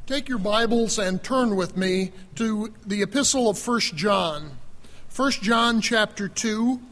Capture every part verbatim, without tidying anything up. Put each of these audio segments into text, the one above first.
Take your Bibles and turn with me to the epistle of First John. First John chapter two.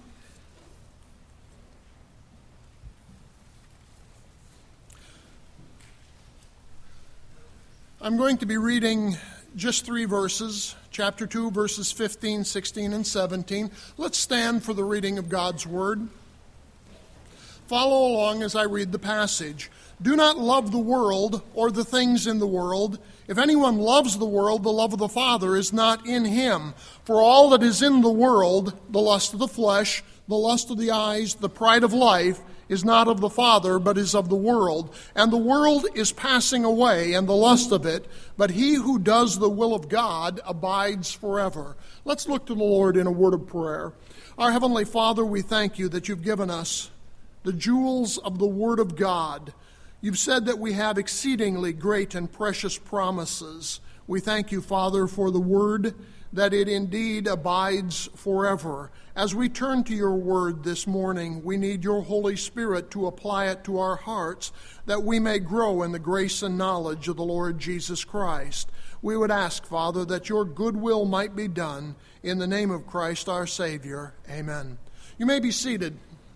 I'm going to be reading just three verses, chapter two, verses fifteen, sixteen, and seventeen. Let's stand for the reading of God's Word. Follow along as I read the passage. Do not love the world or the things in the world. If anyone loves the world, the love of the Father is not in him. For all that is in the world, the lust of the flesh, the lust of the eyes, the pride of life, is not of the Father, but is of the world. And the world is passing away, and the lust of it, but he who does the will of God abides forever. Let's look to the Lord in a word of prayer. Our Heavenly Father, we thank you that you've given us the jewels of the Word of God. You've said that we have exceedingly great and precious promises. We thank you, Father, for the Word, that it indeed abides forever. As we turn to your Word this morning, we need your Holy Spirit to apply it to our hearts, that we may grow in the grace and knowledge of the Lord Jesus Christ. We would ask, Father, that your good will might be done. In the name of Christ our Savior, amen. You may be seated.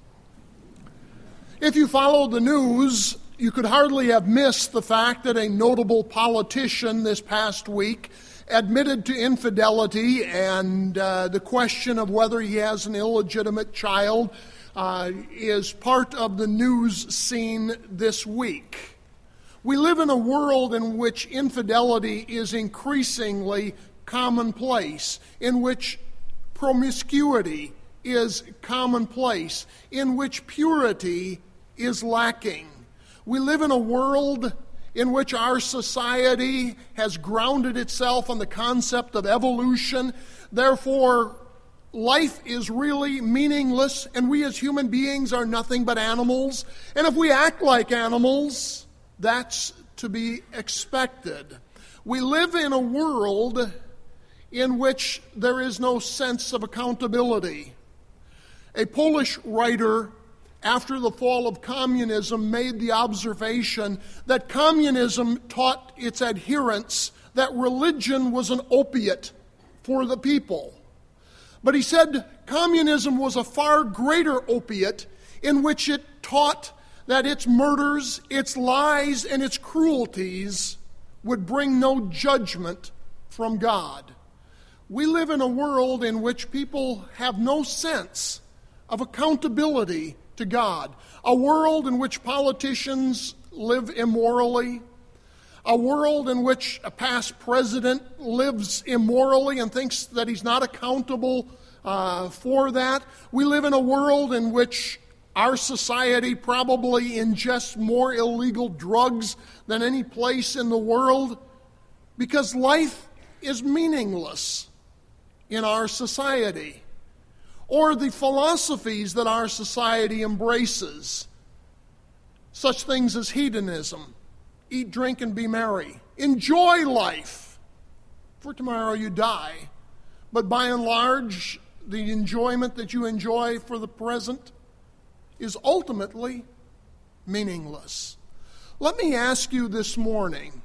If you followed the news, you could hardly have missed the fact that a notable politician this past week admitted to infidelity, and uh, the question of whether he has an illegitimate child uh, is part of the news scene this week. We live in a world in which infidelity is increasingly commonplace, in which promiscuity is commonplace, in which purity is lacking. We live in a world in which our society has grounded itself on the concept of evolution. Therefore, life is really meaningless, and we as human beings are nothing but animals. And if we act like animals, that's to be expected. We live in a world in which there is no sense of accountability. A Polish writer, after the fall of communism, made the observation that communism taught its adherents that religion was an opiate for the people. But he said communism was a far greater opiate, in which it taught that its murders, its lies, and its cruelties would bring no judgment from God. We live in a world in which people have no sense of accountability to God. A world in which politicians live immorally. A world in which a past president lives immorally and thinks that he's not accountable uh, for that. We live in a world in which our society probably ingests more illegal drugs than any place in the world, because life is meaningless in our society. Or the philosophies that our society embraces, such things as hedonism, eat, drink, and be merry. Enjoy life, for tomorrow you die. But by and large, the enjoyment that you enjoy for the present is ultimately meaningless. Let me ask you this morning,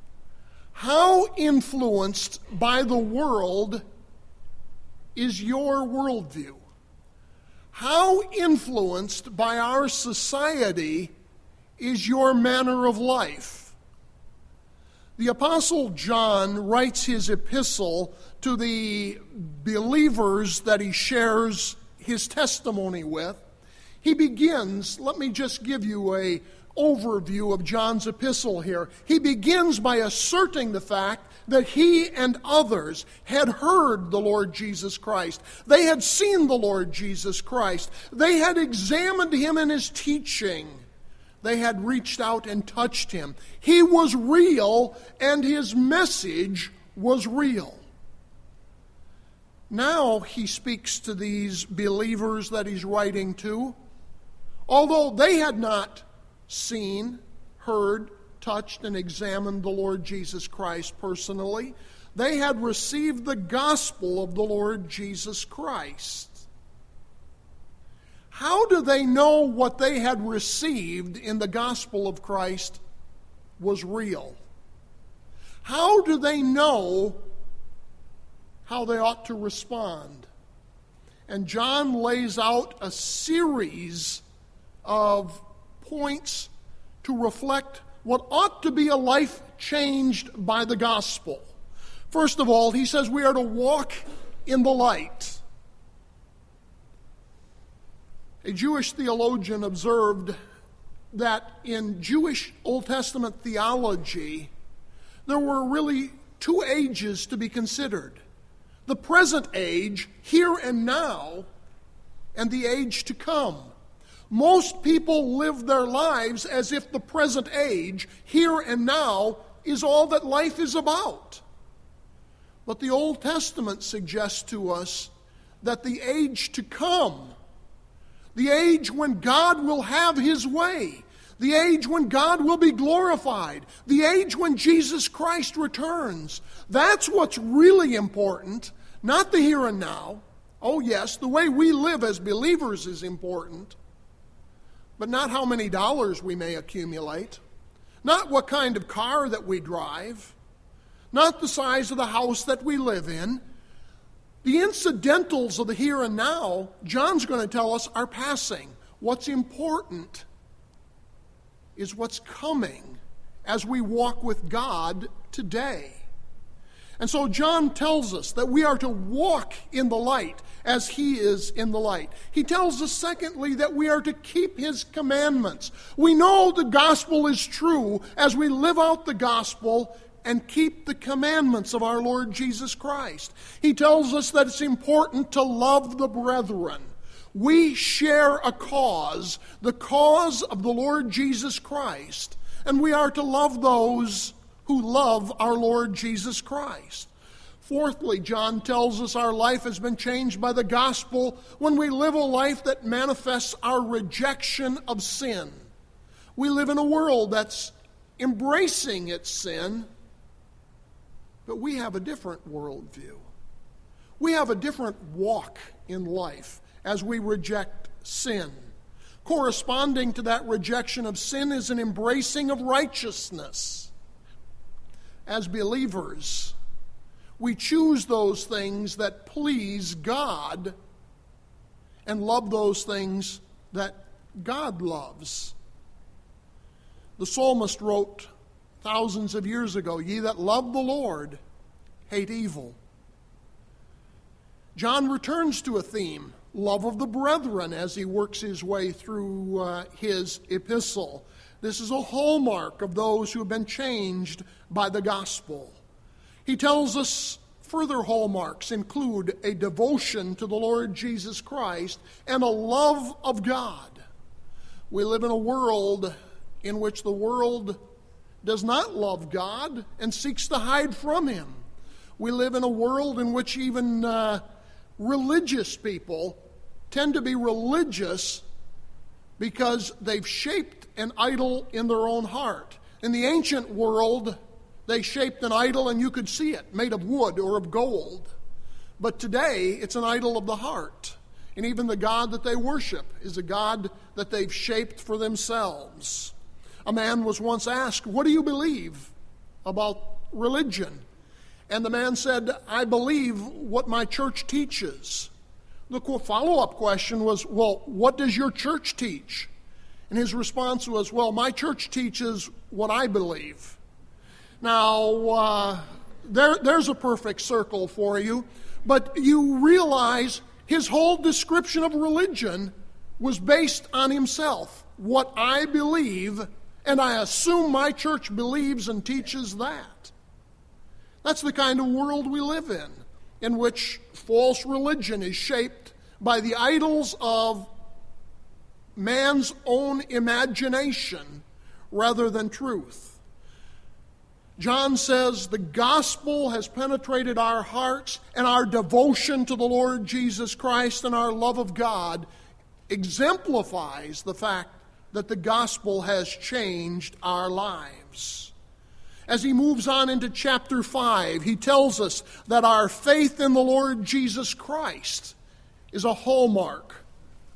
how influenced by the world is your worldview? How influenced by our society is your manner of life? The Apostle John writes his epistle to the believers that he shares his testimony with. He begins, let me just give you an overview of John's epistle here. He begins by asserting the fact that he and others had heard the Lord Jesus Christ. They had seen the Lord Jesus Christ. They had examined him in his teaching. They had reached out and touched him. He was real, and his message was real. Now he speaks to these believers that he's writing to. Although they had not seen, heard, touched, and examined the Lord Jesus Christ personally, they had received the gospel of the Lord Jesus Christ. How do they know what they had received in the gospel of Christ was real? how do they know how they ought to respond? And John lays out a series of points to reflect what ought to be a life changed by the gospel. First of all, he says we are to walk in the light. A Jewish theologian observed that in Jewish Old Testament theology, there were really two ages to be considered. The present age, here and now, and the age to come. Most people live their lives as if the present age, here and now, is all that life is about. But the Old Testament suggests to us that the age to come, the age when God will have his way, the age when God will be glorified, the age when Jesus Christ returns, that's what's really important, not the here and now. Oh yes, the way we live as believers is important, but not how many dollars we may accumulate, not what kind of car that we drive, not the size of the house that we live in. The incidentals of the here and now, John's going to tell us, are passing. What's important is what's coming as we walk with God today. And so John tells us that we are to walk in the light as he is in the light. He tells us, secondly, that we are to keep his commandments. We know the gospel is true as we live out the gospel and keep the commandments of our Lord Jesus Christ. He tells us that it's important to love the brethren. We share a cause, the cause of the Lord Jesus Christ, and we are to love those who love our Lord Jesus Christ. Fourthly, John tells us our life has been changed by the gospel when we live a life that manifests our rejection of sin. We live in a world that's embracing its sin, but we have a different worldview. We have a different walk in life as we reject sin. Corresponding to that rejection of sin is an embracing of righteousness. As believers, we choose those things that please God and love those things that God loves. The psalmist wrote thousands of years ago, "Ye that love the Lord hate evil." John returns to a theme, love of the brethren, as he works his way through uh, his epistle. This is a hallmark of those who have been changed by the gospel. He tells us further hallmarks include a devotion to the Lord Jesus Christ and a love of God. We live in a world in which the world does not love God and seeks to hide from him. We live in a world in which even uh, religious people tend to be religious because they've shaped an idol in their own heart. In the ancient world, they shaped an idol and you could see it, made of wood or of gold. But today, it's an idol of the heart. And even the God that they worship is a God that they've shaped for themselves. A man was once asked, "What do you believe about religion?" And the man said, "I believe what my church teaches." The follow-up question was, "Well, what does your church teach?" And his response was, "Well, my church teaches what I believe." Now, uh, there, there's a perfect circle for you, but you realize his whole description of religion was based on himself. What I believe, and I assume my church believes and teaches that. That's the kind of world we live in, in which false religion is shaped by the idols of man's own imagination rather than truth. John says the gospel has penetrated our hearts, and our devotion to the Lord Jesus Christ and our love of God exemplifies the fact that the gospel has changed our lives. As he moves on into chapter five, he tells us that our faith in the Lord Jesus Christ is a hallmark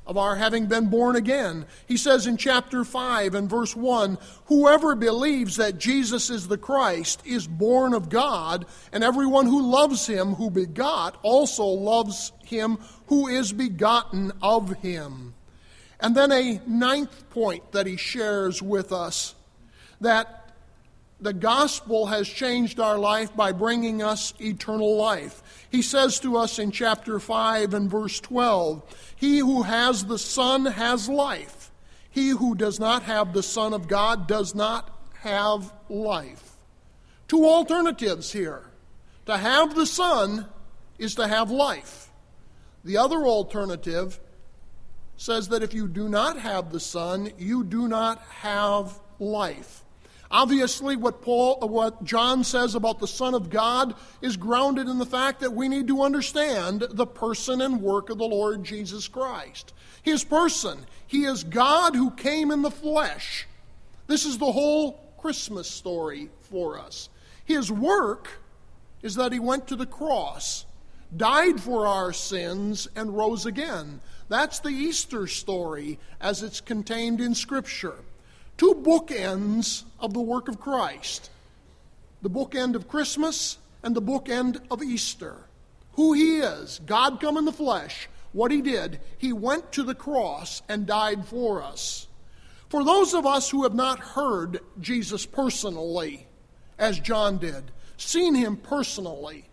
of our having been born again. He says in chapter five and verse one, "Whoever believes that Jesus is the Christ is born of God, and everyone who loves him who begot also loves him who is begotten of him." And then a ninth point that he shares with us, that the gospel has changed our life by bringing us eternal life. He says to us in chapter five and verse twelve, "He who has the Son has life. He who does not have the Son of God does not have life." Two alternatives here. To have the Son is to have life. The other alternative says that if you do not have the Son, you do not have life. Obviously, what Paul, what John says about the Son of God is grounded in the fact that we need to understand the person and work of the Lord Jesus Christ. His person. He is God who came in the flesh. This is the whole Christmas story for us. His work is that he went to the cross, died for our sins, and rose again. That's the Easter story as it's contained in Scripture. Two bookends of the work of Christ. The bookend of Christmas and the bookend of Easter. Who he is, God come in the flesh. What he did, he went to the cross and died for us. For those of us who have not heard Jesus personally, as John did, seen him personally,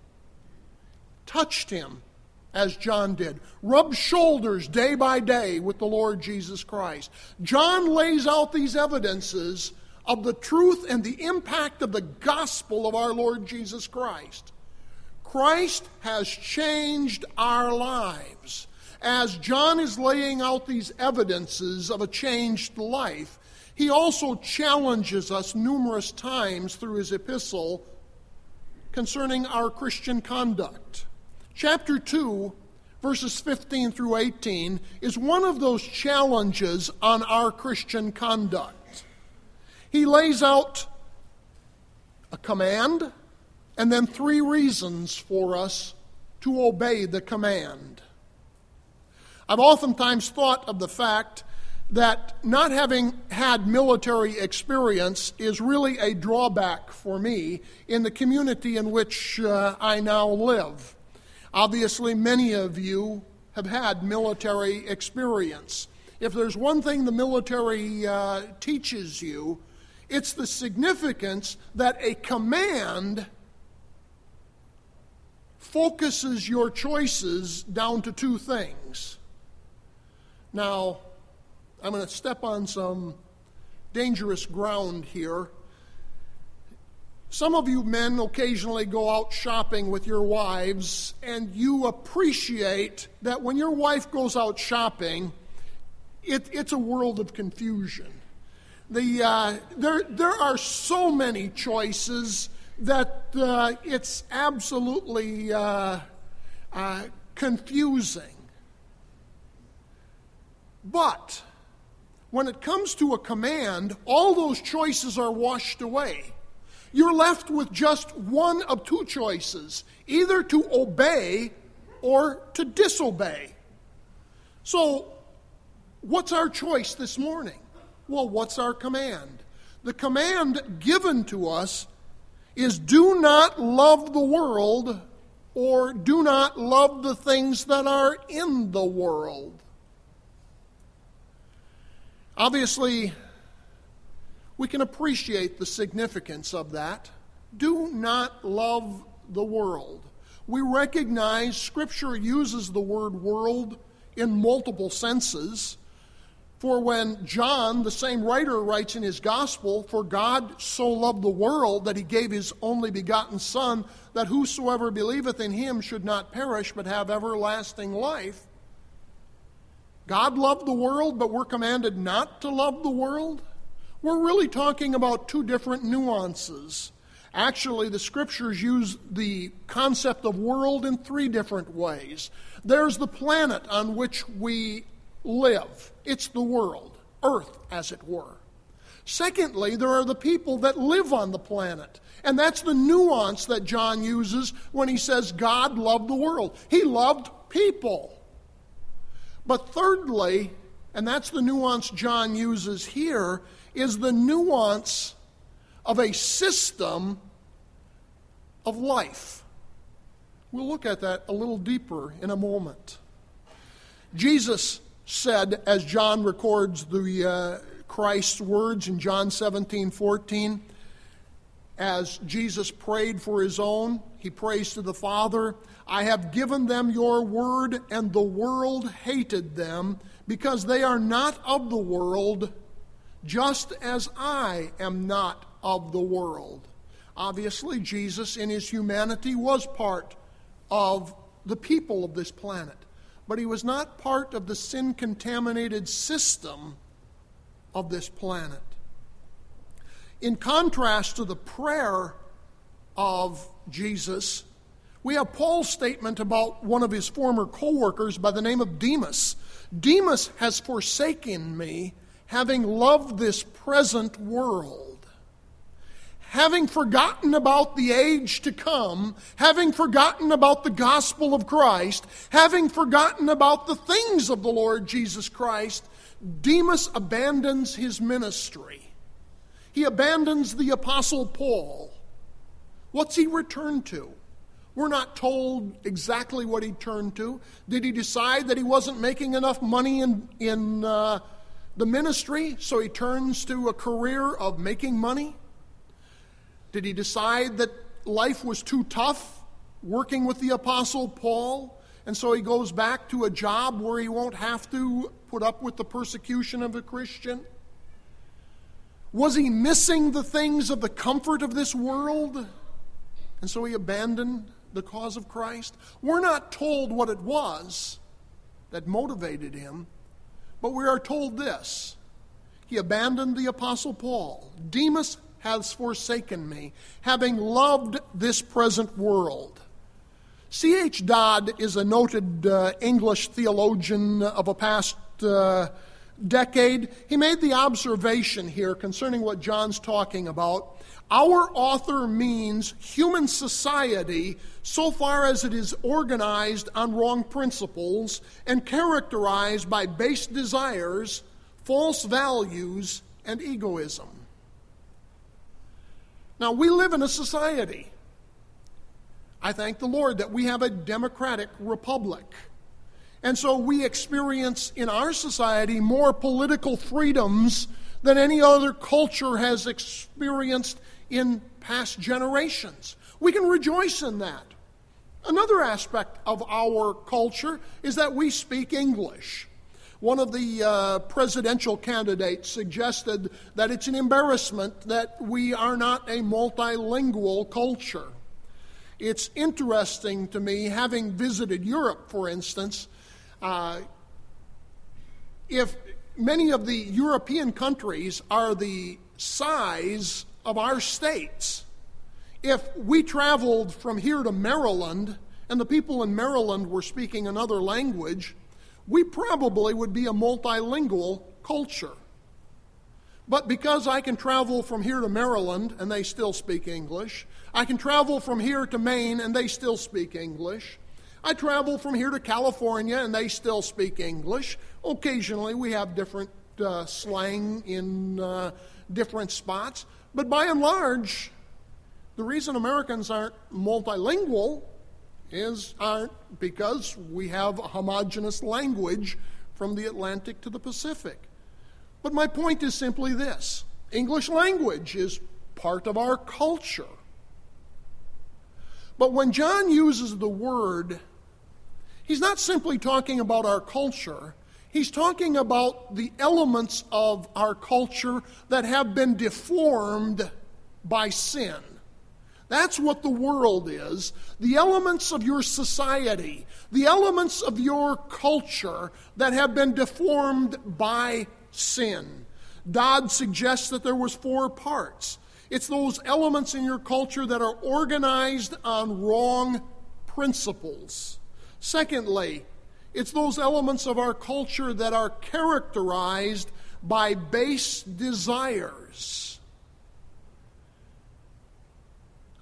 touched him, as John did, rubbed shoulders day by day with the Lord Jesus Christ, John lays out these evidences of the truth and the impact of the gospel of our Lord Jesus Christ. Christ has changed our lives. As John is laying out these evidences of a changed life, he also challenges us numerous times through his epistle concerning our Christian conduct. Chapter two, verses fifteen through eighteen, is one of those challenges on our Christian conduct. He lays out a command and then three reasons for us to obey the command. I've oftentimes thought of the fact that not having had military experience is really a drawback for me in the community in which uh, I now live. Obviously, many of you have had military experience. If there's one thing the military uh, teaches you, it's the significance that a command focuses your choices down to two things. Now, I'm going to step on some dangerous ground here. Some of you men occasionally go out shopping with your wives, and you appreciate that when your wife goes out shopping, it, it's a world of confusion. The, uh, there, there are so many choices that uh, it's absolutely uh, uh, confusing. But when it comes to a command, all those choices are washed away. You're left with just one of two choices, either to obey or to disobey. So, what's our choice this morning? Well, what's our command? The command given to us is do not love the world or do not love the things that are in the world. Obviously, we can appreciate the significance of that. Do not love the world. We recognize Scripture uses the word world in multiple senses. For when John, the same writer, writes in his gospel, "For God so loved the world that he gave his only begotten Son, that whosoever believeth in him should not perish but have everlasting life." God loved the world, but we're commanded not to love the world? We're really talking about two different nuances. Actually, the Scriptures use the concept of world in three different ways. There's the planet on which we live. It's the world, earth, as it were. Secondly, there are the people that live on the planet. And that's the nuance that John uses when he says God loved the world. He loved people. But thirdly, and that's the nuance John uses here, is the nuance of a system of life. We'll look at that a little deeper in a moment. Jesus said, as John records the uh, Christ's words in John seventeen fourteen, as Jesus prayed for his own, he prays to the Father, I have given them your word, and the world hated them, because they are not of the world, just as I am not of the world. Obviously, Jesus in his humanity was part of the people of this planet, but he was not part of the sin-contaminated system of this planet. In contrast to the prayer of Jesus, we have Paul's statement about one of his former co-workers by the name of Demas. Demas has forsaken me, having loved this present world. Having forgotten about the age to come, having forgotten about the gospel of Christ, having forgotten about the things of the Lord Jesus Christ, Demas abandons his ministry. He abandons the Apostle Paul. What's he returned to? We're not told exactly what he turned to. Did he decide that he wasn't making enough money in, in uh, the ministry, so he turns to a career of making money? Did he decide that life was too tough working with the Apostle Paul, and so he goes back to a job where he won't have to put up with the persecution of a Christian? Was he missing the things of the comfort of this world, and so he abandoned the cause of Christ? We're not told what it was that motivated him, but we are told this. He abandoned the Apostle Paul. Demas has forsaken me, having loved this present world. C H Dodd is a noted uh, English theologian of a past uh, decade. He made the observation here concerning what John's talking about. Our author means human society so far as it is organized on wrong principles and characterized by base desires, false values, and egoism. Now, we live in a society. I thank the Lord that we have a democratic republic. And so we experience in our society more political freedoms than any other culture has experienced in past generations. We can rejoice in that. Another aspect of our culture is that we speak English. One of the uh, presidential candidates suggested that it's an embarrassment that we aren't a multilingual culture. It's interesting to me, having visited Europe, for instance, uh, if many of the European countries are the size of our states, if we traveled from here to Maryland and the people in Maryland were speaking another language, we probably would be a multilingual culture. But because I can travel from here to Maryland and they still speak English, I can travel from here to Maine and they still speak English, I travel from here to California and they still speak English. Occasionally we have different uh, slang in uh, different spots, but by and large, the reason Americans aren't multilingual is aren't because we have a homogeneous language from the Atlantic to the Pacific. But my point is simply this. English language is part of our culture. But when John uses the word, he's not simply talking about our culture. He's talking about the elements of our culture that have been deformed by sin. That's what the world is. The elements of your society, the elements of your culture that have been deformed by sin. Dodd suggests that there was four parts. It's those elements in your culture that are organized on wrong principles. Secondly, it's those elements of our culture that are characterized by base desires.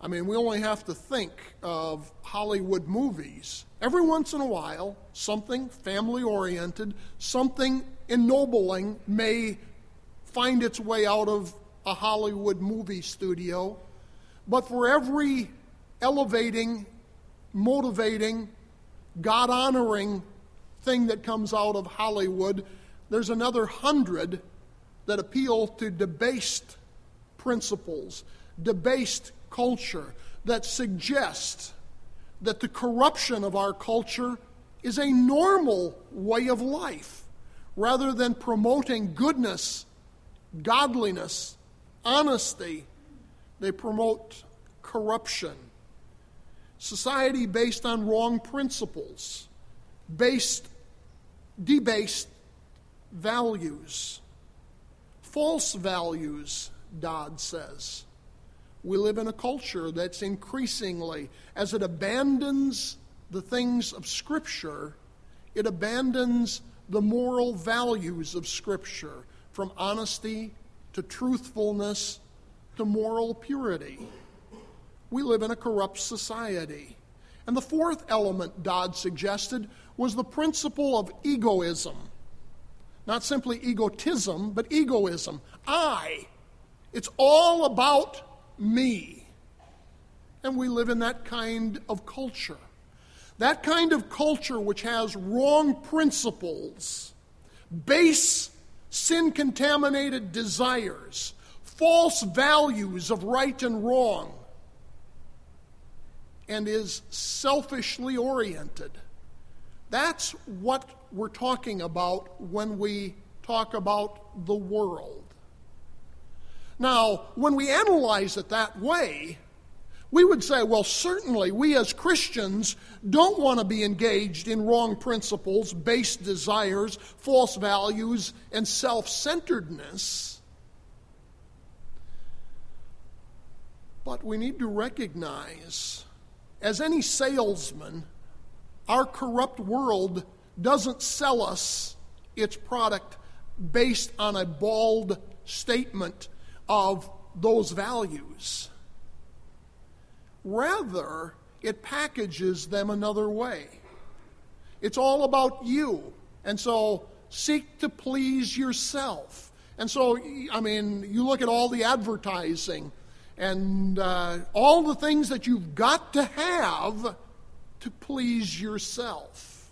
I mean, we only have to think of Hollywood movies. Every once in a while, something family-oriented, something ennobling may find its way out of a Hollywood movie studio. But for every elevating, motivating, God-honoring thing that comes out of Hollywood, there's another hundred that appeal to debased principles, debased culture, that suggest that the corruption of our culture is a normal way of life, rather than promoting goodness, godliness, honesty. They promote corruption. Society based on wrong principles, based, debased values, false values, Dodd says. We live in a culture that's increasingly, as it abandons the things of Scripture, it abandons the moral values of Scripture, from honesty to truthfulness to moral purity. We live in a corrupt society. And the fourth element Dodd suggested was the principle of egoism. Not simply egotism, but egoism. I. It's all about me. And we live in that kind of culture. That kind of culture which has wrong principles, base, sin-contaminated desires, false values of right and wrong, and is selfishly oriented. That's what we're talking about when we talk about the world. Now, when we analyze it that way, we would say, well, certainly we as Christians don't want to be engaged in wrong principles, base desires, false values, and self-centeredness. But we need to recognize, as any salesman, our corrupt world doesn't sell us its product based on a bald statement of those values. Rather, it packages them another way. It's all about you. And so seek to please yourself. And so, I mean, you look at all the advertising and uh, all the things that you've got to have to please yourself.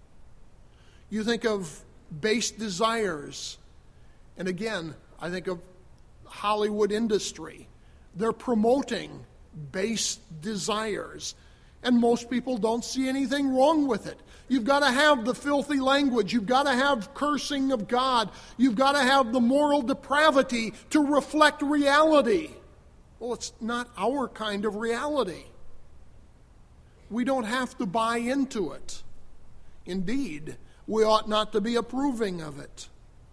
You think of base desires. And again, I think of Hollywood industry. They're promoting base desires. And most people don't see anything wrong with it. You've got to have the filthy language. You've got to have cursing of God. You've got to have the moral depravity to reflect reality. Well, it's not our kind of reality. We don't have to buy into it. Indeed, we ought not to be approving of it.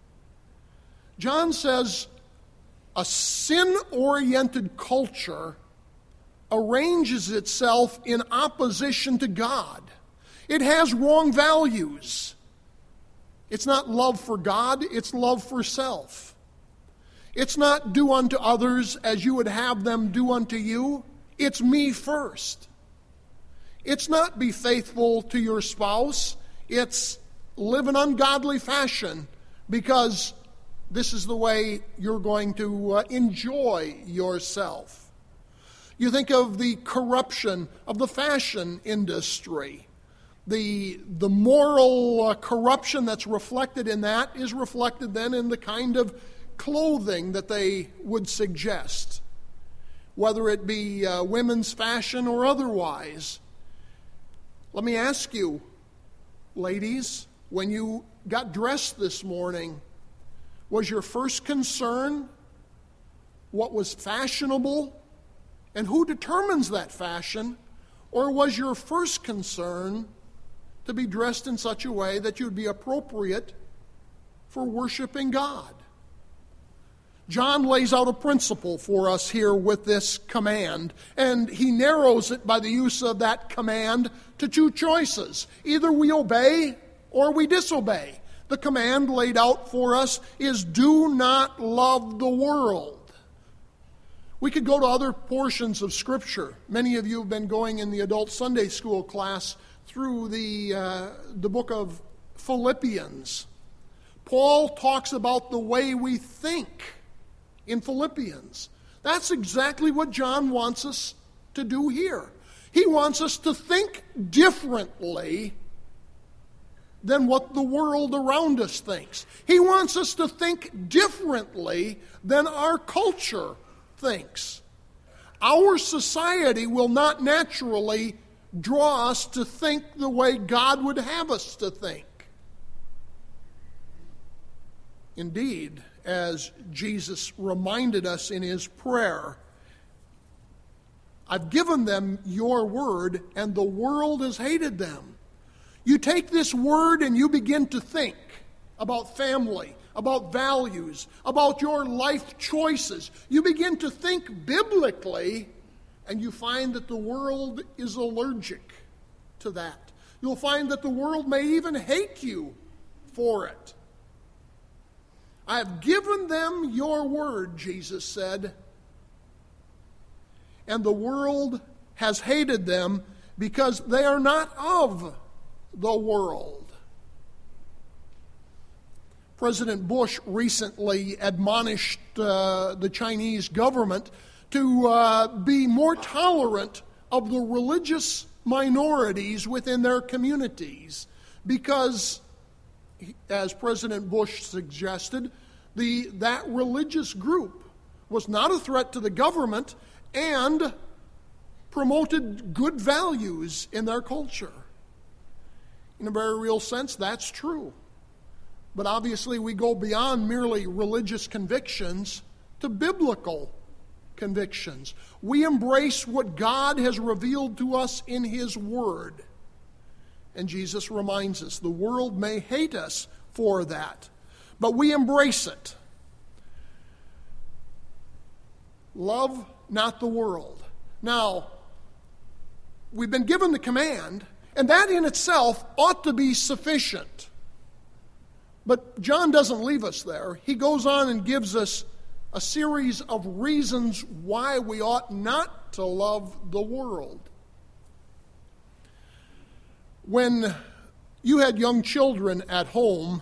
John says a sin-oriented culture arranges itself in opposition to God. It has wrong values. It's not love for God, it's love for self. It's not do unto others as you would have them do unto you. It's me first. It's not be faithful to your spouse. It's live in ungodly fashion because this is the way you're going to uh, enjoy yourself. You think of the corruption of the fashion industry. The, the moral uh, corruption that's reflected in that is reflected then in the kind of clothing that they would suggest, whether it be uh, women's fashion or otherwise. Let me ask you, ladies, when you got dressed this morning, was your first concern what was fashionable and who determines that fashion? Or was your first concern to be dressed in such a way that you'd be appropriate for worshiping God? John lays out a principle for us here with this command, and he narrows it by the use of that command to two choices. Either we obey or we disobey. The command laid out for us is do not love the world. We could go to other portions of Scripture. Many of you have been going in the adult Sunday school class through the, uh, the book of Philippians. Paul talks about the way we think in Philippians. That's exactly what John wants us to do here. He wants us to think differently than what the world around us thinks. He wants us to think differently than our culture thinks. Our society will not naturally draw us to think the way God would have us to think. Indeed, as Jesus reminded us in his prayer, I've given them your word, and the world has hated them. You take this word and you begin to think about family, about values, about your life choices. You begin to think biblically, and you find that the world is allergic to that. You'll find that the world may even hate you for it. I have given them your word, Jesus said, and the world has hated them because they are not of the world. President Bush recently admonished uh, the Chinese government to uh, be more tolerant of the religious minorities within their communities because, as President Bush suggested, the, that religious group was not a threat to the government and promoted good values in their culture. In a very real sense, that's true. But obviously we go beyond merely religious convictions to biblical convictions. We embrace what God has revealed to us in his word. And Jesus reminds us, the world may hate us for that, but we embrace it. Love not the world. Now, we've been given the command, and that in itself ought to be sufficient. But John doesn't leave us there. He goes on and gives us a series of reasons why we ought not to love the world. When you had young children at home,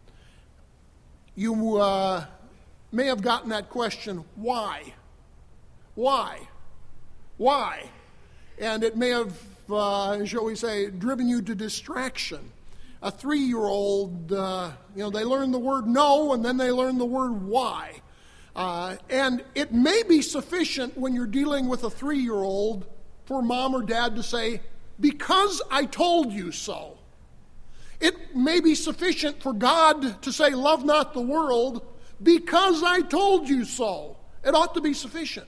you uh, may have gotten that question, why? Why? Why? And it may have, uh, shall we say, driven you to distraction. A three-year-old, uh, you know, they learn the word no, and then they learn the word why. Uh, and it may be sufficient when you're dealing with a three-year-old for mom or dad to say, because I told you so. It may be sufficient for God to say, love not the world, because I told you so. It ought to be sufficient.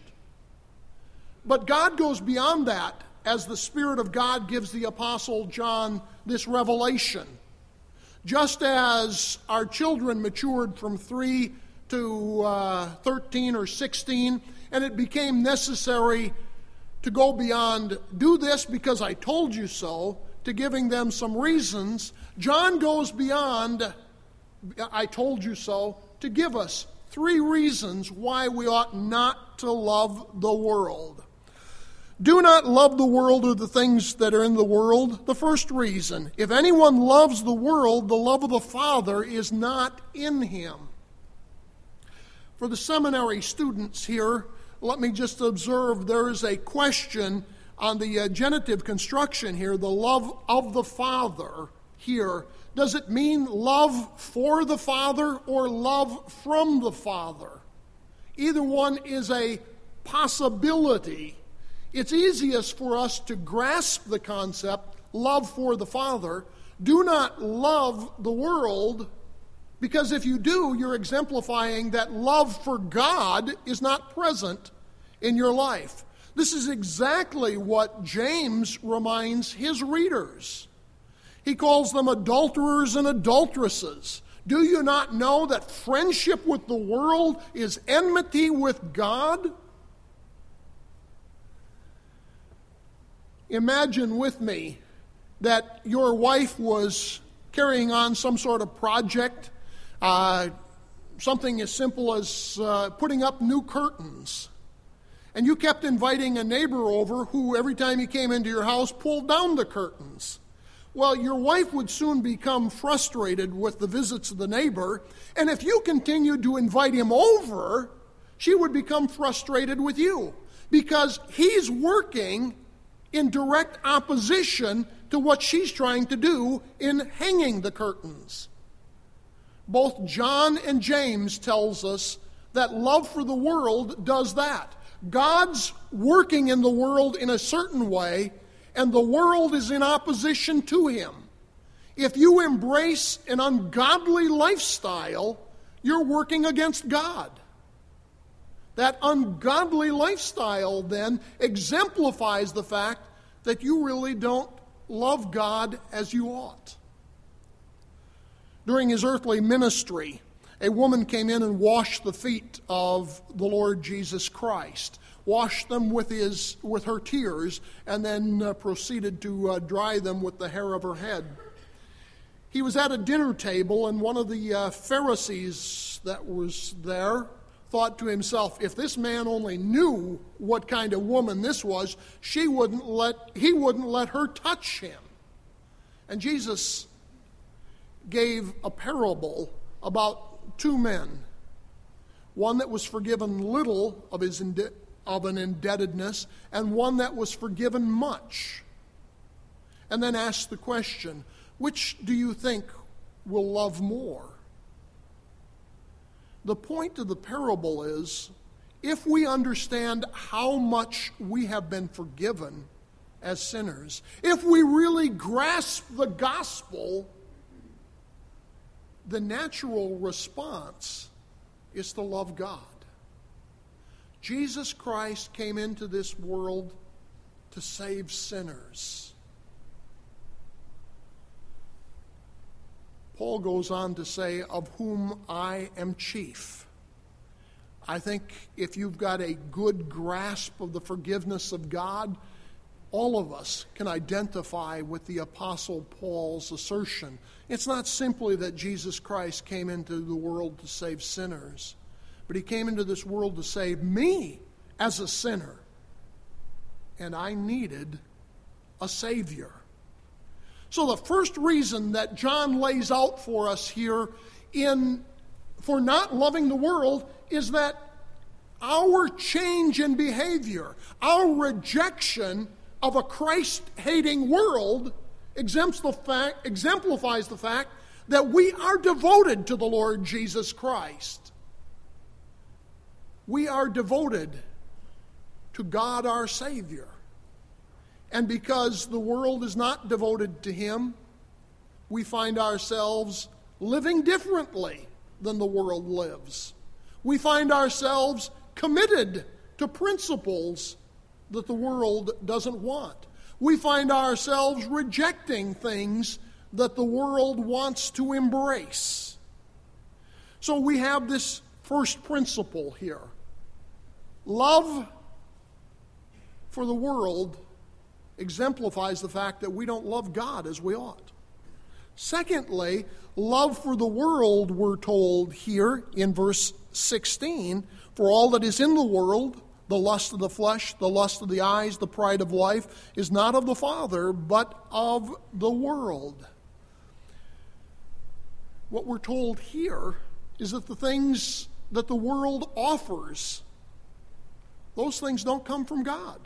But God goes beyond that as the Spirit of God gives the Apostle John this revelation. Just as our children matured from three to uh, thirteen or sixteen, and it became necessary to go beyond, do this because I told you so, to giving them some reasons, John goes beyond, I told you so, to give us three reasons why we ought not to love the world. Do not love the world or the things that are in the world. The first reason, if anyone loves the world, the love of the Father is not in him. For the seminary students here, let me just observe there is a question on the uh, genitive construction here, the love of the Father here. Does it mean love for the Father or love from the Father? Either one is a possibility. It's easiest for us to grasp the concept, love for the Father. Do not love the world, because if you do, you're exemplifying that love for God is not present in your life. This is exactly what James reminds his readers. He calls them adulterers and adulteresses. Do you not know that friendship with the world is enmity with God? Imagine with me that your wife was carrying on some sort of project, uh, something as simple as uh, putting up new curtains. and you kept inviting a neighbor over who, every time he came into your house, pulled down the curtains. Well, your wife would soon become frustrated with the visits of the neighbor, and if you continued to invite him over, she would become frustrated with you, because he's working in direct opposition to what she's trying to do in hanging the curtains. Both John and James tells us that love for the world does that. God's working in the world in a certain way, and the world is in opposition to him. If you embrace an ungodly lifestyle, you're working against God. That ungodly lifestyle then exemplifies the fact that you really don't love God as you ought. During his earthly ministry, a woman came in and washed the feet of the Lord Jesus Christ, washed them with his with her tears, and then uh, proceeded to uh, dry them with the hair of her head. He was at a dinner table, and one of the uh, Pharisees that was there thought to himself, if this man only knew what kind of woman this was, she wouldn't let he wouldn't let her touch him. And Jesus gave a parable about two men, one that was forgiven little of his inde- of an indebtedness, and one that was forgiven much. And then asked the question, which do you think will love more? The point of the parable is, if we understand how much we have been forgiven as sinners, if we really grasp the gospel, the natural response is to love God. Jesus Christ came into this world to save sinners. Paul goes on to say, of whom I am chief. I think if you've got a good grasp of the forgiveness of God, all of us can identify with the Apostle Paul's assertion. It's not simply that Jesus Christ came into the world to save sinners, but he came into this world to save me as a sinner. And I needed a Savior. So the first reason that John lays out for us here in for not loving the world is that our change in behavior, our rejection of a Christ-hating world exempts the fact, exemplifies the fact that we are devoted to the Lord Jesus Christ. We are devoted to God our Savior. And because the world is not devoted to him, we find ourselves living differently than the world lives. We find ourselves committed to principles that the world doesn't want. We find ourselves rejecting things that the world wants to embrace. So we have this first principle here. Love for the world exemplifies the fact that we don't love God as we ought. Secondly, love for the world, we're told here in verse sixteen, for all that is in the world, the lust of the flesh, the lust of the eyes, the pride of life, is not of the Father, but of the world. What we're told here is that the things that the world offers, those things don't come from God.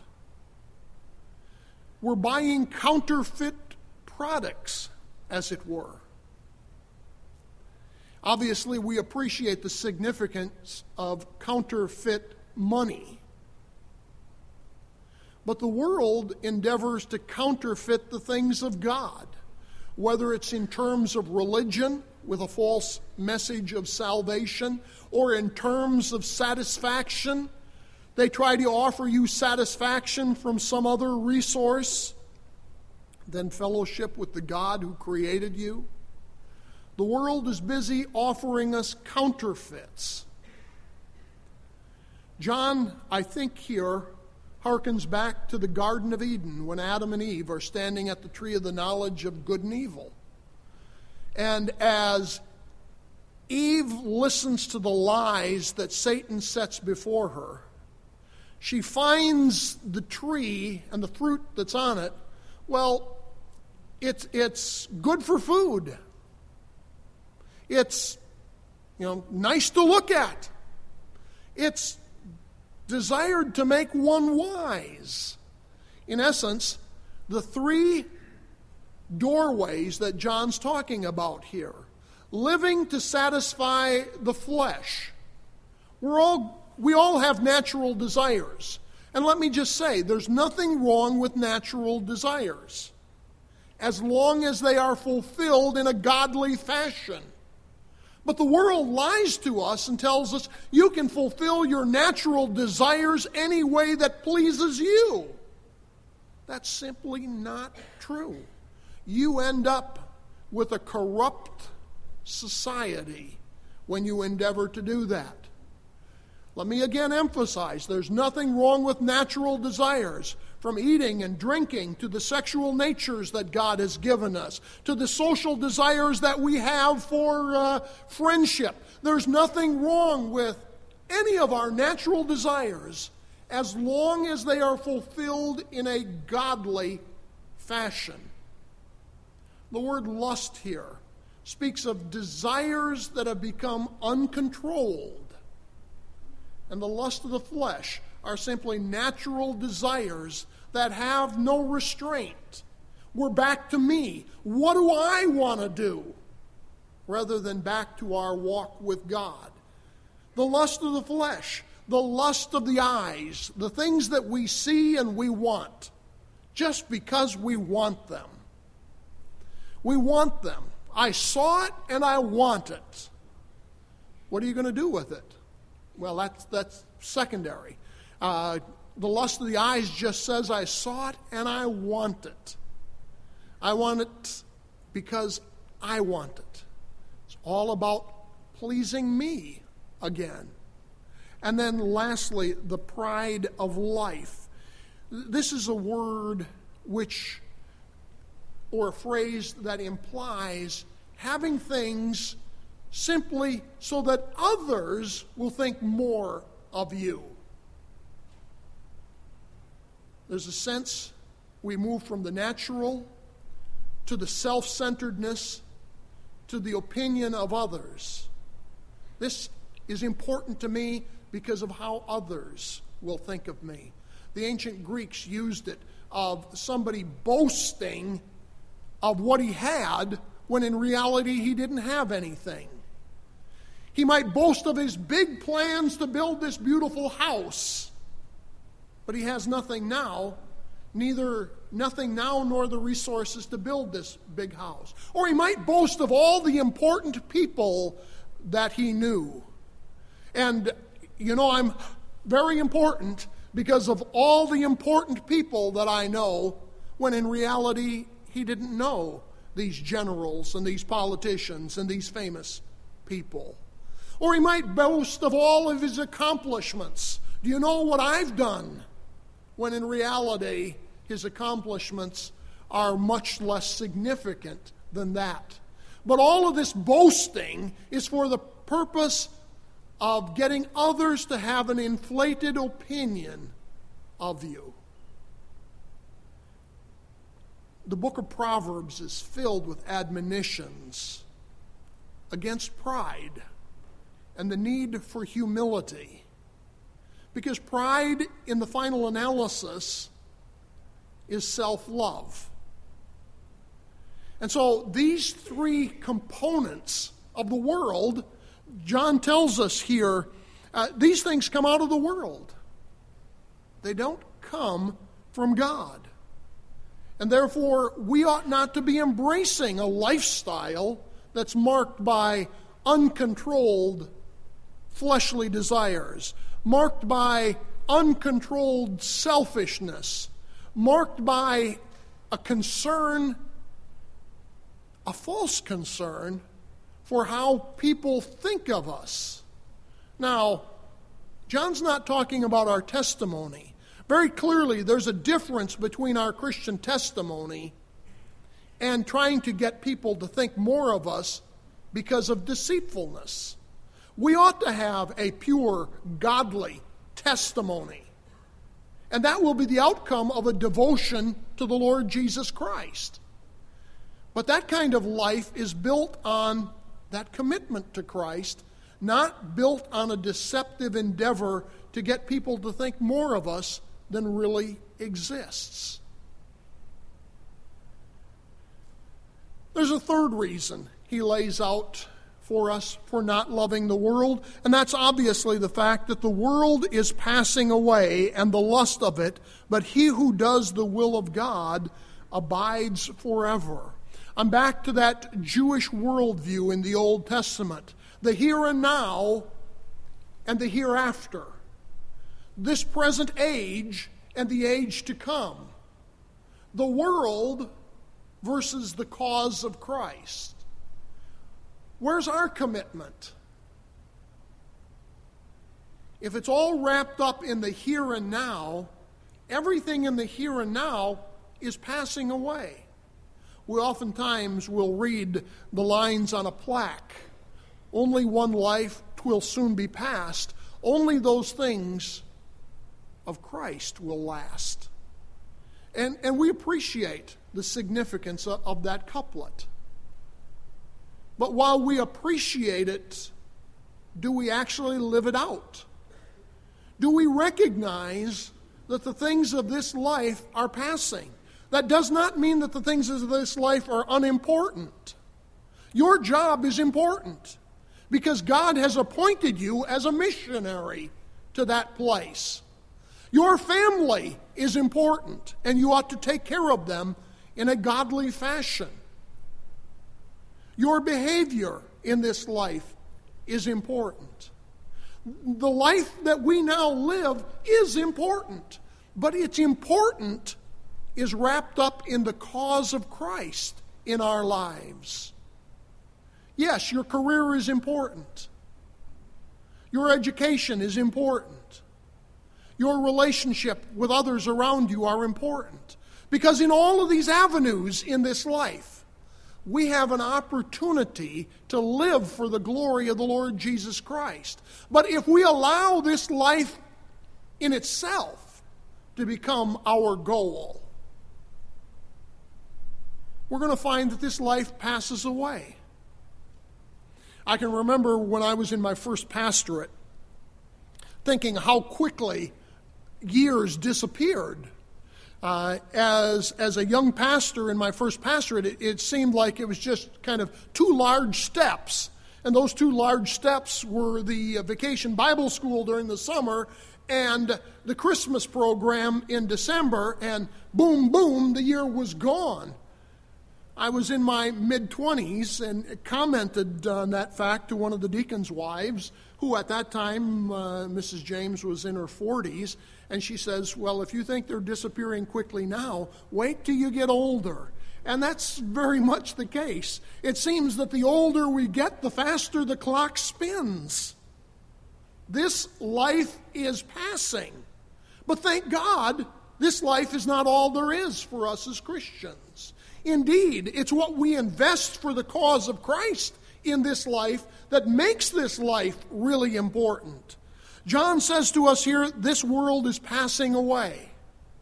We're buying counterfeit products, as it were. Obviously, we appreciate the significance of counterfeit money. But the world endeavors to counterfeit the things of God, whether it's in terms of religion with a false message of salvation, or in terms of satisfaction. They try to offer you satisfaction from some other resource than fellowship with the God who created you. The world is busy offering us counterfeits. John, I think here, harkens back to the Garden of Eden when Adam and Eve are standing at the tree of the knowledge of good and evil. And as Eve listens to the lies that Satan sets before her, she finds the tree and the fruit that's on it. Well, it's it's good for food. It's, you know, nice to look at. It's desired to make one wise. In essence, the three doorways that John's talking about here. Living to satisfy the flesh. We're all, we all have natural desires. And let me just say, there's nothing wrong with natural desires, as long as they are fulfilled in a godly fashion. But the world lies to us and tells us you can fulfill your natural desires any way that pleases you. That's simply not true. You end up with a corrupt society when you endeavor to do that. Let me again emphasize, there's nothing wrong with natural desires, from eating and drinking to the sexual natures that God has given us, to the social desires that we have for uh, friendship. There's nothing wrong with any of our natural desires as long as they are fulfilled in a godly fashion. The word lust here speaks of desires that have become uncontrolled. And the lust of the flesh are simply natural desires that have no restraint. We're back to me. What do I want to do? Rather than back to our walk with God. The lust of the flesh, the lust of the eyes, the things that we see and we want, just because we want them. We want them. I saw it and I want it. What are you going to do with it? Well, that's that's secondary. Uh, the lust of the eyes just says, I saw it and I want it. I want it because I want it. It's all about pleasing me again. And then lastly, the pride of life. This is a word which, or a phrase that implies having things simply so that others will think more of you. There's a sense we move from the natural to the self-centeredness to the opinion of others. This is important to me because of how others will think of me. The ancient Greeks used it of somebody boasting of what he had when in reality he didn't have anything. He might boast of his big plans to build this beautiful house, but he has nothing now, neither nothing now nor the resources to build this big house. Or he might boast of all the important people that he knew. And, you know, I'm very important because of all the important people that I know, when in reality he didn't know these generals and these politicians and these famous people. Or he might boast of all of his accomplishments. Do you know what I've done? When in reality, his accomplishments are much less significant than that. But all of this boasting is for the purpose of getting others to have an inflated opinion of you. The book of Proverbs is filled with admonitions against pride and the need for humility. Because pride, in the final analysis, is self-love. And so these three components of the world, John tells us here, uh, these things come out of the world. They don't come from God. And therefore, we ought not to be embracing a lifestyle that's marked by uncontrolled fleshly desires, marked by uncontrolled selfishness, marked by a concern, a false concern for how people think of us. Now, John's not talking about our testimony. Very clearly, there's a difference between our Christian testimony and trying to get people to think more of us because of deceitfulness. We ought to have a pure, godly testimony. And that will be the outcome of a devotion to the Lord Jesus Christ. But that kind of life is built on that commitment to Christ, not built on a deceptive endeavor to get people to think more of us than really exists. There's a third reason he lays out for us for not loving the world, and that's obviously the fact that the world is passing away and the lust of it, but he who does the will of God abides forever. I'm back to that Jewish worldview in the Old Testament, the here and now and the hereafter, this present age and the age to come, the world versus the cause of Christ. Where's our commitment? If it's all wrapped up in the here and now, everything in the here and now is passing away. We oftentimes will read the lines on a plaque, only one life, 'twill soon be past. Only those things of Christ will last. And, and we appreciate the significance of, of that couplet. But while we appreciate it, do we actually live it out? Do we recognize that the things of this life are passing? That does not mean that the things of this life are unimportant. Your job is important because God has appointed you as a missionary to that place. Your family is important, and you ought to take care of them in a godly fashion. Your behavior in this life is important. The life that we now live is important, but it's important is wrapped up in the cause of Christ in our lives. Yes, your career is important. Your education is important. Your relationship with others around you are important. Because in all of these avenues in this life, we have an opportunity to live for the glory of the Lord Jesus Christ. But if we allow this life in itself to become our goal, we're going to find that this life passes away. I can remember when I was in my first pastorate, thinking how quickly years disappeared. Uh, as, as a young pastor in my first pastorate, it, it seemed like it was just kind of two large steps. And those two large steps were the uh, vacation Bible school during the summer and the Christmas program in December, and boom, boom, the year was gone. I was in my mid-twenties and commented on that fact to one of the deacons' wives, who at that time, uh, Missus James, was in her forties, and she says, well, if you think they're disappearing quickly now, wait till you get older. And that's very much the case. It seems that the older we get, the faster the clock spins. This life is passing. But thank God, this life is not all there is for us as Christians. Indeed, it's what we invest for the cause of Christ in this life that makes this life really important. John says to us here, this world is passing away.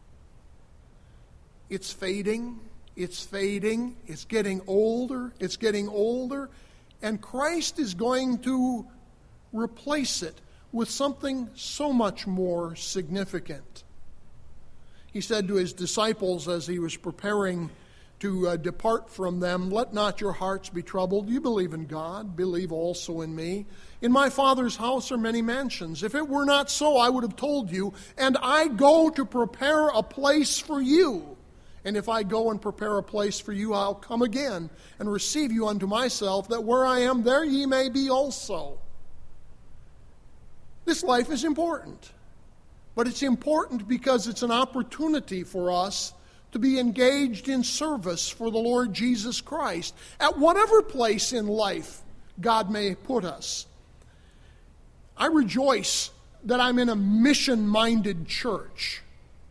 It's fading, it's fading, it's getting older, it's getting older, and Christ is going to replace it with something so much more significant. He said to his disciples as he was preparing to uh, depart from them, let not your hearts be troubled. You believe in God, believe also in me. In my Father's house are many mansions. If it were not so, I would have told you, and I go to prepare a place for you. And if I go and prepare a place for you, I'll come again and receive you unto myself, that where I am, there ye may be also. This life is important, but it's important because it's an opportunity for us to be engaged in service for the Lord Jesus Christ at whatever place in life God may put us. I rejoice that I'm in a mission-minded church.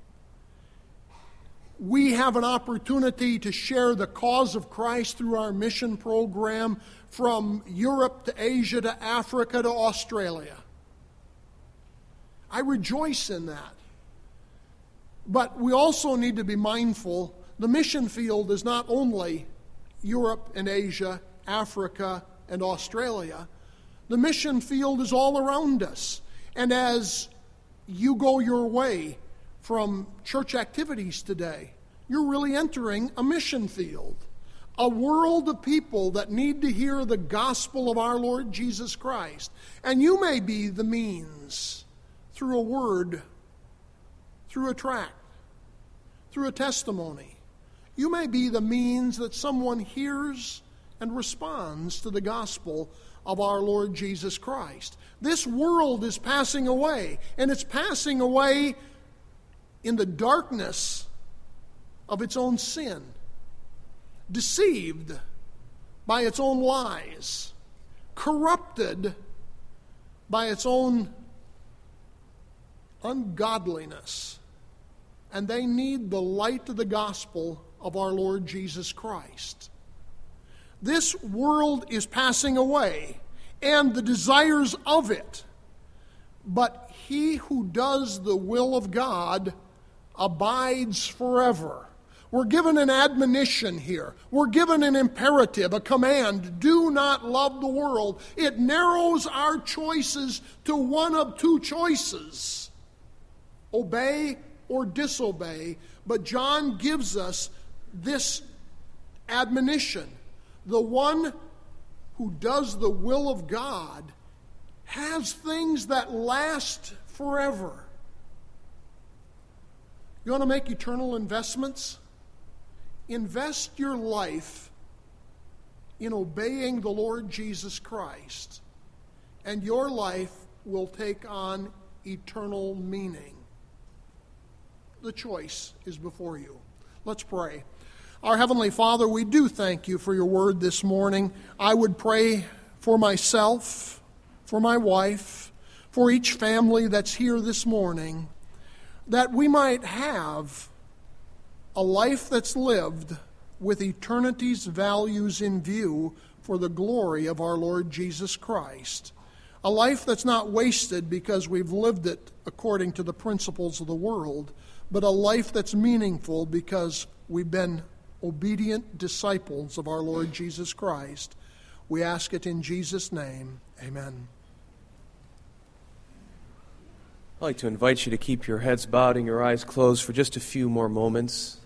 We have an opportunity to share the cause of Christ through our mission program from Europe to Asia to Africa to Australia. I rejoice in that. But we also need to be mindful, the mission field is not only Europe and Asia, Africa and Australia. The mission field is all around us. And as you go your way from church activities today, you're really entering a mission field, a world of people that need to hear the gospel of our Lord Jesus Christ. And you may be the means, through a word, through a tract, through a testimony. You may be the means that someone hears and responds to the gospel of our Lord Jesus Christ. This world is passing away, and it's passing away in the darkness of its own sin, deceived by its own lies, corrupted by its own ungodliness. And they need the light of the gospel of our Lord Jesus Christ. This world is passing away, and the desires of it. But he who does the will of God abides forever. We're given an admonition here. We're given an imperative, a command. Do not love the world. It narrows our choices to one of two choices: obey or disobey. But John gives us this admonition. The one who does the will of God has things that last forever. You want to make eternal investments? Invest your life in obeying the Lord Jesus Christ, and your life will take on eternal meaning. The choice is before you. Let's pray. Our Heavenly Father, we do thank you for your word this morning. I would pray for myself, for my wife, for each family that's here this morning, that we might have a life that's lived with eternity's values in view for the glory of our Lord Jesus Christ. A life that's not wasted because we've lived it according to the principles of the world, but a life that's meaningful because we've been obedient disciples of our Lord Jesus Christ. We ask it in Jesus' name. Amen. I'd like to invite you to keep your heads bowed and your eyes closed for just a few more moments.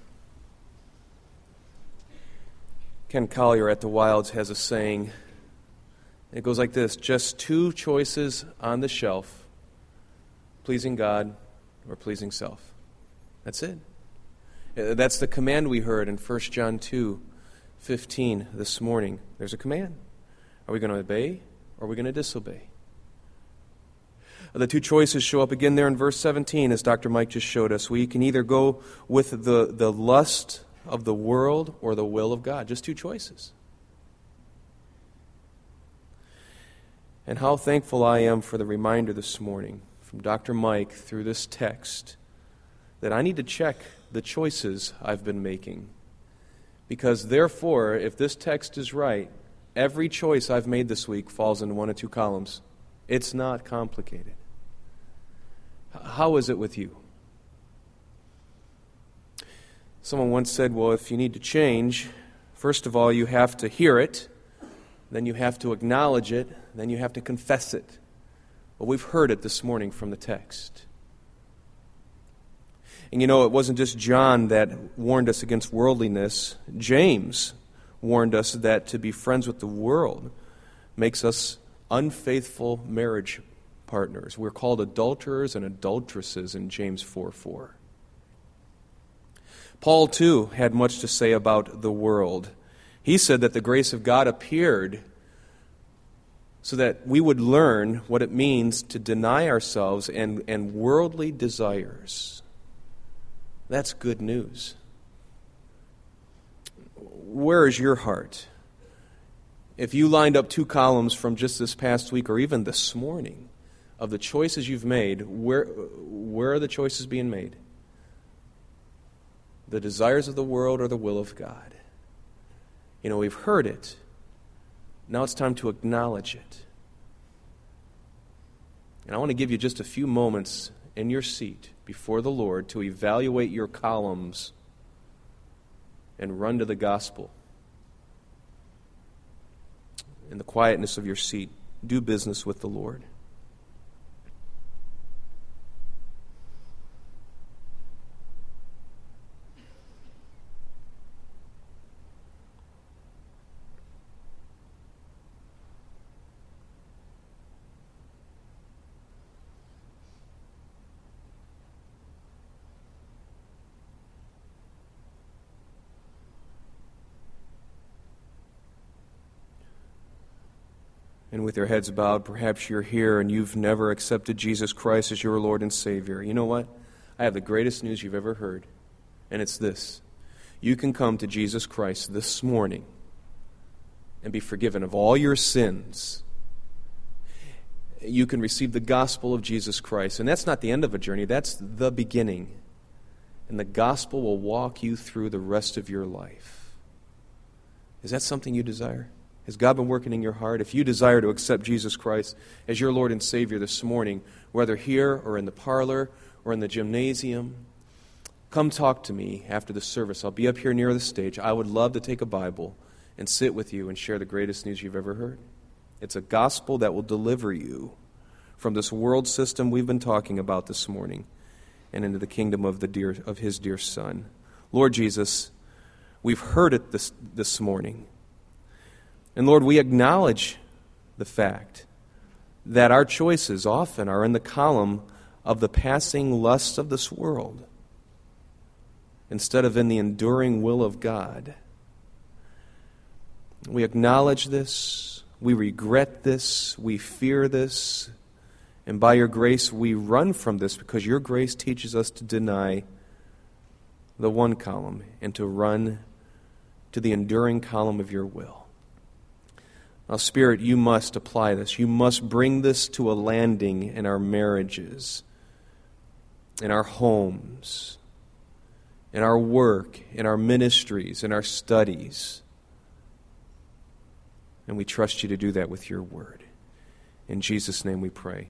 Ken Collier at the Wilds has a saying. It goes like this: just two choices on the shelf, pleasing God or pleasing self. That's it. That's the command we heard in First John two fifteen this morning. There's a command. Are we going to obey or are we going to disobey? The two choices show up again there in verse seventeen, as Doctor Mike just showed us. We can either go with the, the lust of the world or the will of God. Just two choices. And how thankful I am for the reminder this morning from Doctor Mike through this text that I need to check the choices I've been making. Because therefore, if this text is right, every choice I've made this week falls into one of two columns. It's not complicated. How is it with you? Someone once said, well, if you need to change, first of all, you have to hear it, then you have to acknowledge it, then you have to confess it. Well, we've heard it this morning from the text. And you know, it wasn't just John that warned us against worldliness. James warned us that to be friends with the world makes us unfaithful marriage partners. We're called adulterers and adulteresses in James four four. Paul, too, had much to say about the world. He said that the grace of God appeared so that we would learn what it means to deny ourselves and, and worldly desires. That's good news. Where is your heart? If you lined up two columns from just this past week or even this morning of the choices you've made, where, where are the choices being made? The desires of the world or the will of God? You know, we've heard it. Now it's time to acknowledge it. And I want to give you just a few moments in your seat before the Lord to evaluate your columns and run to the gospel. In the quietness of your seat, do business with the Lord. And with your heads bowed, perhaps you're here and you've never accepted Jesus Christ as your Lord and Savior. You know what? I have the greatest news you've ever heard, and it's this. You can come to Jesus Christ this morning and be forgiven of all your sins. You can receive the gospel of Jesus Christ, and that's not the end of a journey, that's the beginning. And the gospel will walk you through the rest of your life. Is that something you desire? Has God been working in your heart? If you desire to accept Jesus Christ as your Lord and Savior this morning, whether here or in the parlor or in the gymnasium, come talk to me after the service. I'll be up here near the stage. I would love to take a Bible and sit with you and share the greatest news you've ever heard. It's a gospel that will deliver you from this world system we've been talking about this morning and into the kingdom of the dear of His dear Son. Lord Jesus, we've heard it this, this morning. And Lord, we acknowledge the fact that our choices often are in the column of the passing lusts of this world instead of in the enduring will of God. We acknowledge this, we regret this, we fear this, and by your grace we run from this because your grace teaches us to deny the one column and to run to the enduring column of your will. Now, Spirit, you must apply this. You must bring this to a landing in our marriages, in our homes, in our work, in our ministries, in our studies. And we trust you to do that with your word. In Jesus' name we pray.